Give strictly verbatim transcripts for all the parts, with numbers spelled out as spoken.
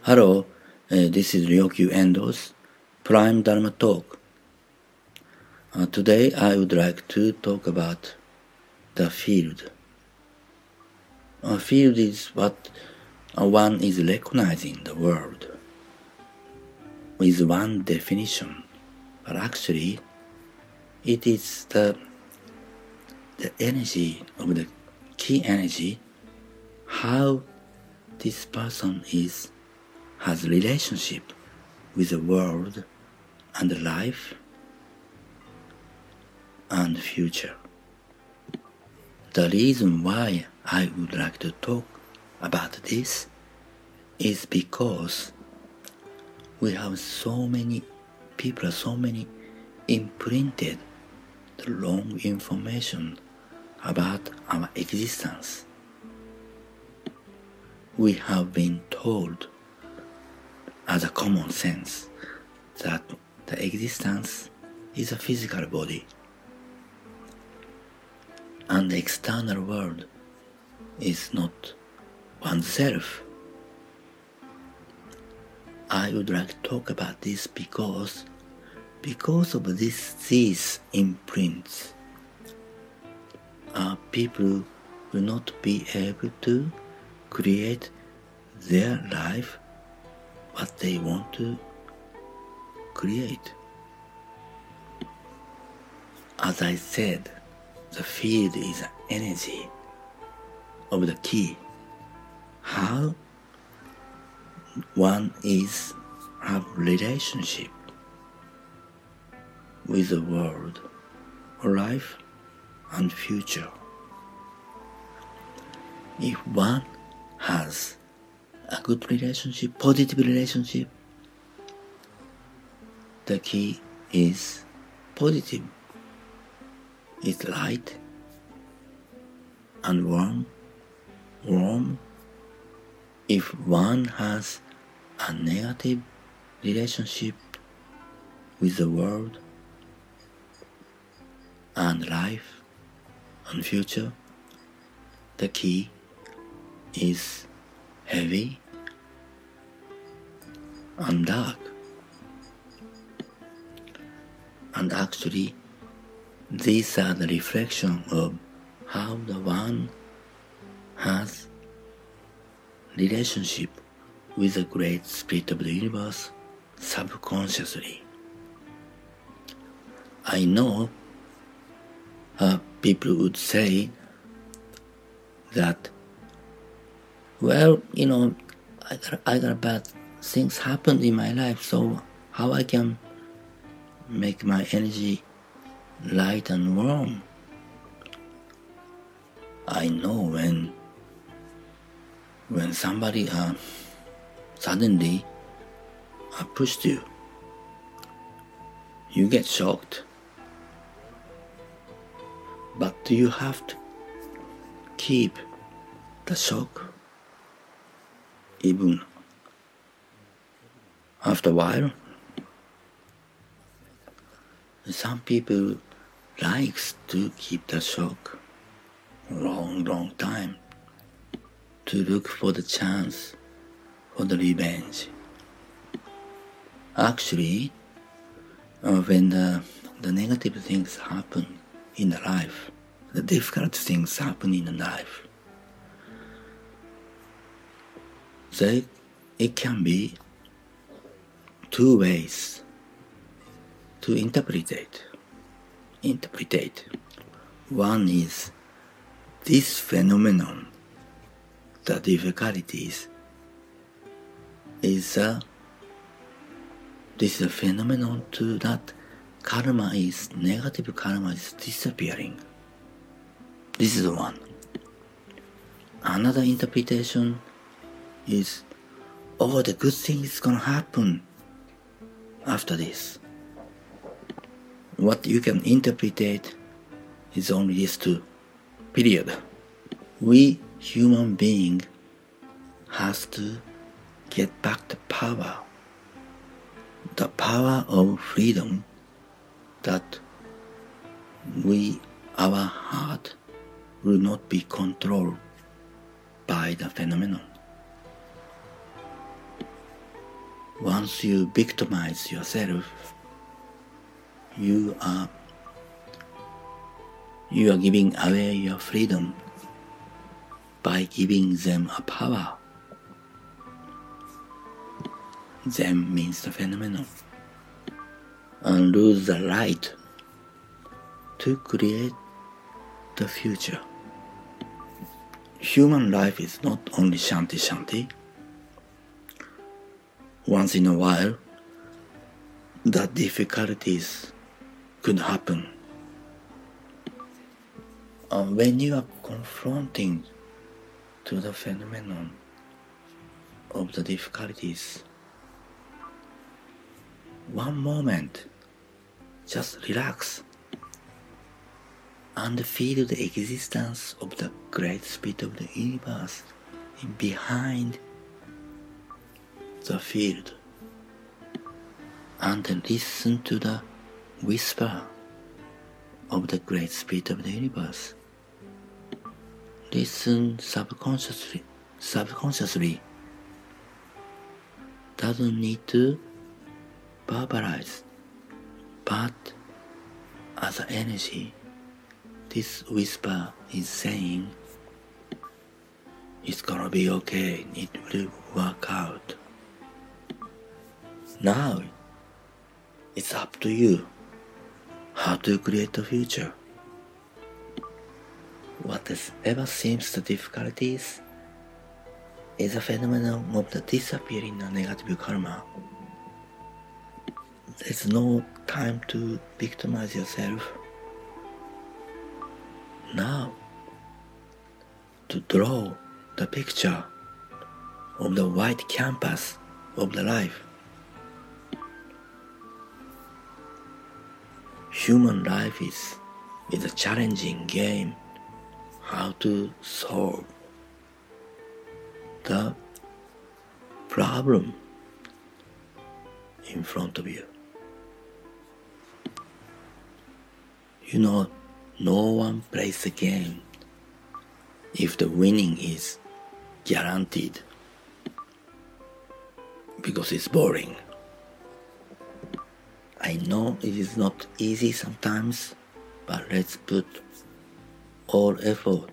Hello, uh, this is Ryokyu Endo's Prime Dharma Talk. Uh, today I would like to talk about the field. A field is what uh, one is recognizing the world with one definition, but actually it is the the energy of the key energy, how this person is has relationship with the world and life and future. The reason why I would like to talk about this is because we have so many people, so many imprinted the wrong information about our existence. We have been told as a common sense that the existence is a physical body and the external world is not oneself. I would like to talk about this because because of this, these imprints, uh, people will not be able to create their life what they want to create. As I said, the field is an energy of the key. How one is have relationship with the world, life and future. If one has a good relationship, positive relationship, the key is positive. It's light and warm, warm. If one has a negative relationship with the world and life and future, the key is heavy and dark. And actually, these are the reflection of how the one has relationship with the great spirit of the universe subconsciously. I know uh, people would say that, well, you know, I got, I got bad things happened in my life, so how I can make my energy light and warm. I know when when somebody uh, suddenly uh, pushed you, you get shocked. But do you have to keep the shock even after a while? Some people likes to keep the shock long, long time to look for the chance for the revenge. Actually, uh, when the, the negative things happen in the life, the difficult things happen in the life, they, it can be two ways to interpret it. Interpret. One is this phenomenon, the difficulties, is a, this is a phenomenon to that karma is, negative karma is disappearing. This is one. Another interpretation is, oh, the good thing is gonna happen after this. What you can interpret is only these two. Period. We human being has to get back the power, the power of freedom that we, our heart will not be controlled by the phenomenon. once you victimize yourself, you are you are giving away your freedom by giving them a power. Them means the phenomenon, and lose the right to create the future. Human life is not only shanty shanty. Once in a while, the difficulties could happen. And when you are confronting to the phenomenon of the difficulties, one moment, just relax and feel the existence of the great spirit of the universe behind the field, and listen to the whisper of the great spirit of the universe. Listen subconsciously, subconsciously. Doesn't need to verbalize, but as an energy, this whisper is saying, it's gonna be okay, it will work out. Now, it's up to you how to create a future. Whatever seems the difficulties is a phenomenon of the disappearing of negative karma. There's no time to victimize yourself. Now, to draw the picture of the white canvas of the life. Human life is, is a challenging game. How to solve the problem in front of you. You know, no one plays the game if the winning is guaranteed, because it's boring. I know it is not easy sometimes, but let's put all effort.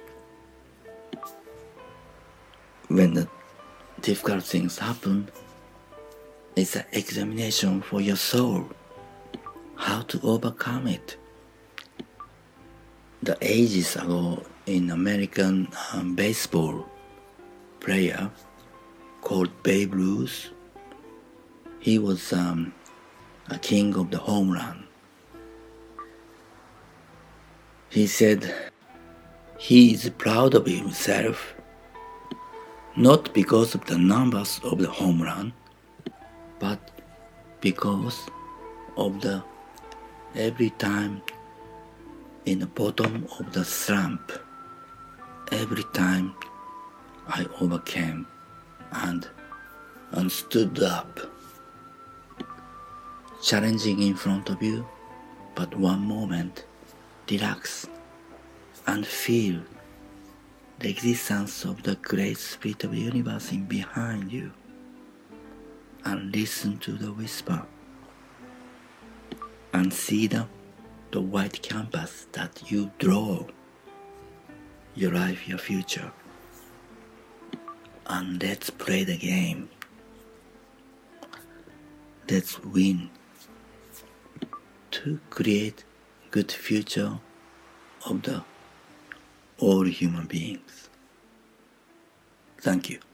When the difficult things happen, it's an examination for your soul, how to overcome it. The ages ago, in American um, baseball player called Babe Ruth, he was um, a king of the home run. He said he is proud of himself, not because of the numbers of the home run, but because of the every time in the bottom of the slump, every time I overcame and, and stood up. Challenging in front of you, but one moment, relax and feel the existence of the great spirit of the universe in behind you, and listen to the whisper and see the, the white canvas that you draw, your life, your future. And let's play the game. Let's win to create good future of the all human beings. Thank you.